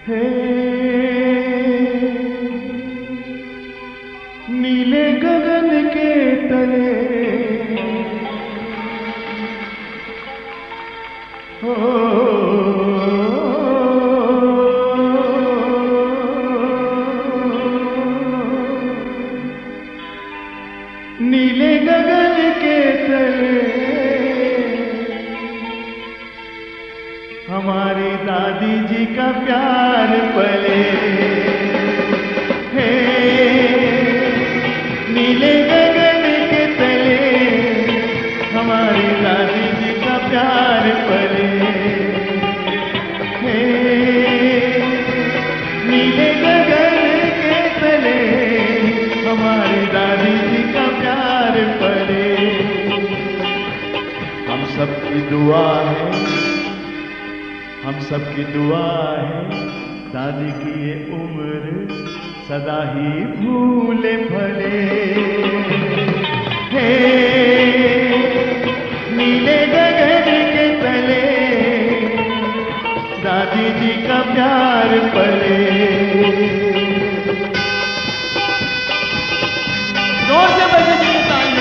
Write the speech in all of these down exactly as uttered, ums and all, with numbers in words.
हे नीले गगन के तले हो नीले गगन के तले हमारी दादी जी का प्यार पले। हे नीले गगन के तले हमारी दादी जी का प्यार पले। हे नीले गगन के तले हमारी दादी जी का प्यार पले। हम सबकी दुआ है, हम सबकी दुआ है दादी की ये उम्र सदा ही फूले फले। हे नीले गगन के तले दादी जी का प्यार पले। जोर से बजे तालियां।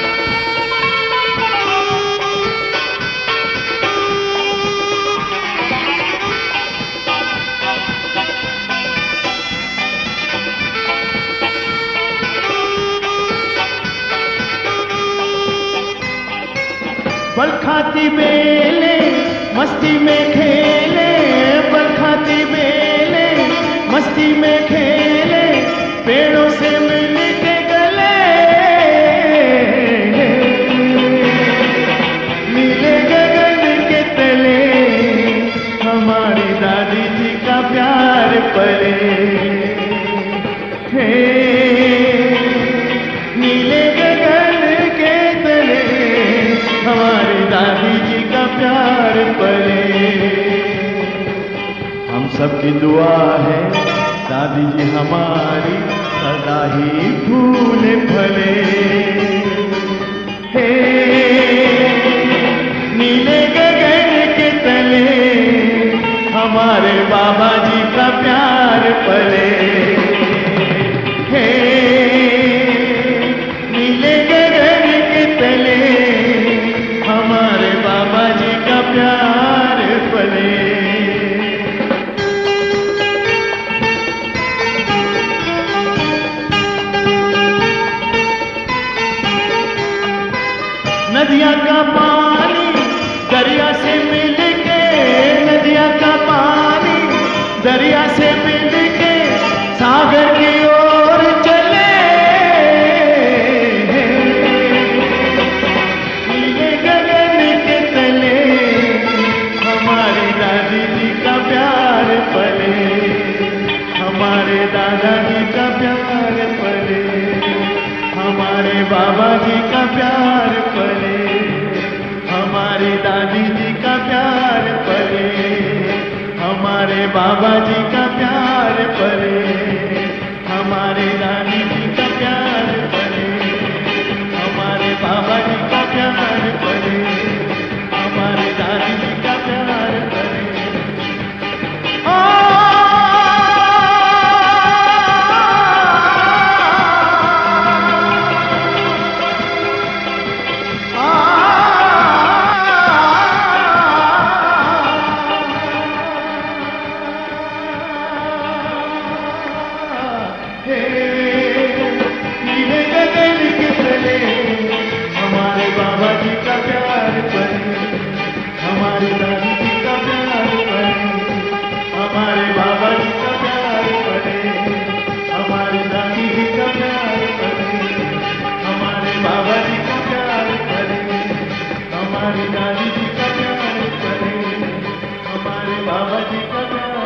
बल खाती बेले मस्ती में खेले, बल खाती बेले मस्ती में खेले, पेड़ों से मिल के गले। नीले गगन के तले हमारी दादी जी का प्यार पले। हे नीले गगन के तले हमारी दादी जी का प्यार पले। हम सबकी दुआ है दादी जी हमारी सदा ही फूले फले। हे नीले गगन के तले हमारे बाबा जी का प्यार पले। हे नीले गगन के तले हमारे बाबा जी का प्यार पले। नदिया का पानी दरिया से मिल के, नदिया का पानी दरिया से मिल के सागर की ओर चले। नीले गगन के तले हमारी दादी जी का प्यार पले। हमारे दादाजी का प्यार पले, हमारे बाबा जी का प्यार पले, हमारी दादी जी का प्यार पले, हमारे बाबा जी का प्यार पले, हमारे दादी जी का प्यार पले, हमारे बाबा जी का प्यार पले, हमारे दादी जी का प्यार पले। नीले गगन के तले हमारे बाबा जी का प्यार पले, हमारी दादी जी का प्यार पले, हमारे बाबा जी का प्यार पले, हमारी दादी जी का प्यार पले, हमारे बाबा जी का प्यार पले, हमारी दादी जी का प्यार पले, हमारे बाबा जी का प्यार